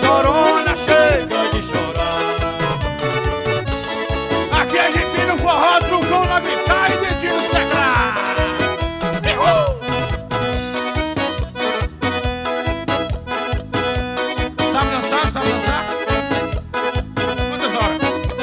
chorona, chega de chorar. Aqui a gente no forró, trucão na guitarra e dedinho nos teclados. Sabe dançar? Sabe dançar? Quantas horas?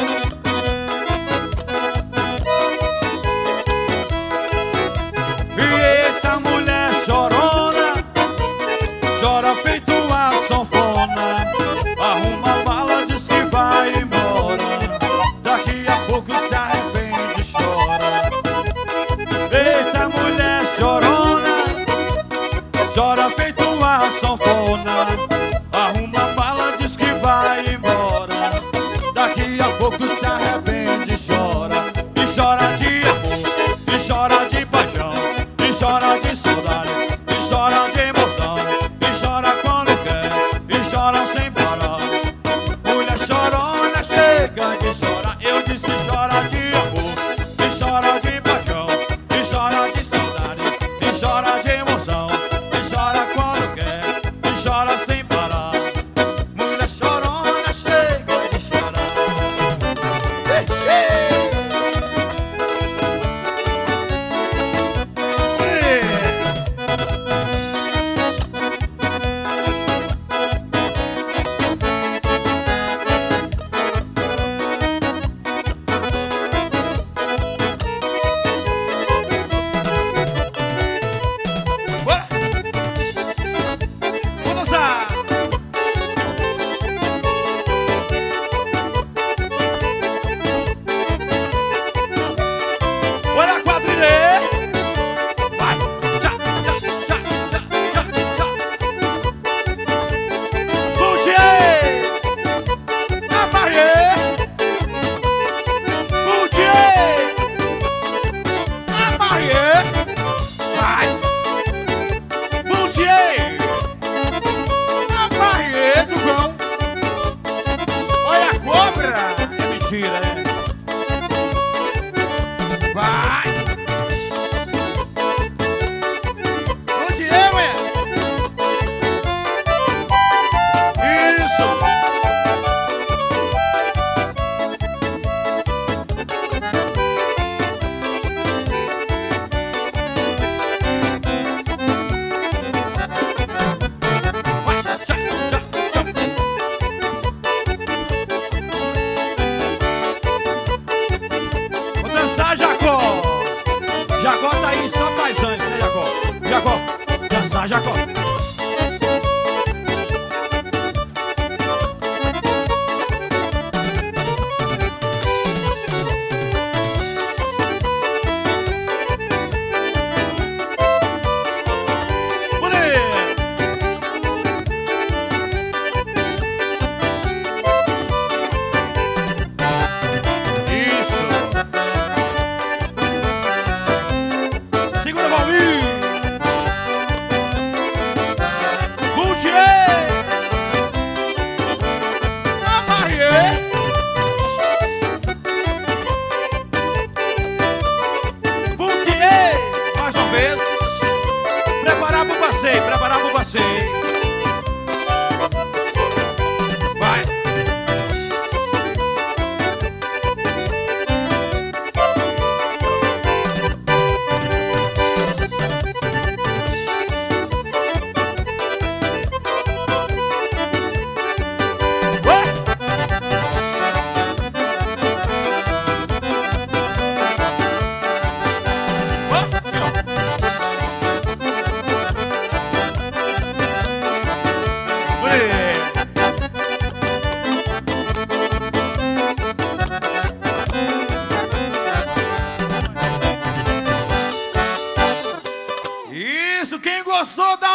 Eita mulher chorona, chora feito uma sanfona. Arruma a mala, diz que vai embora. Daqui a pouco se arrepende e chora. Eita mulher chorona, chora feito uma sanfona. Arruma a mala, diz que vai embora. Daqui a pouco se arrepende e chora. E chora de amor, e chora de paixão, e chora de saudade, e chora de emoção, e chora quando quer, e chora sem parar. Mulher chorona, chega de chorar. Eu disse chora de amor, e chora de paixão, e chora de saudade, e chora de emoção, e chora quando quer, e chora sem parar. Mulher chorona, chega de chorar. Ei, ei. Bora! Vamos dançar! Olha a quadrilha aí! Vai! Tchá, tchá, tchá, tchá, tchá, tchá. Butiê! Amarrê! Butiê! Amarrê! Vai! Butiê! Amarrê do vão! Olha a cobra! É mentira, né? Vai! Butiê, mulher! Isso! Vai! Tchá, tchá, tchá. Vou dançar, Jacó! Jacó tá aí só mais antes, né, Jacó? Jacó! Dançar, Jacó! Bonito! Isso! Segura, Valmir! Butiê! Amarrê! Butiê! Mais uma vez! Preparar pro passeio, preparar pro passeio! Vai! Isso, quem gostou, dá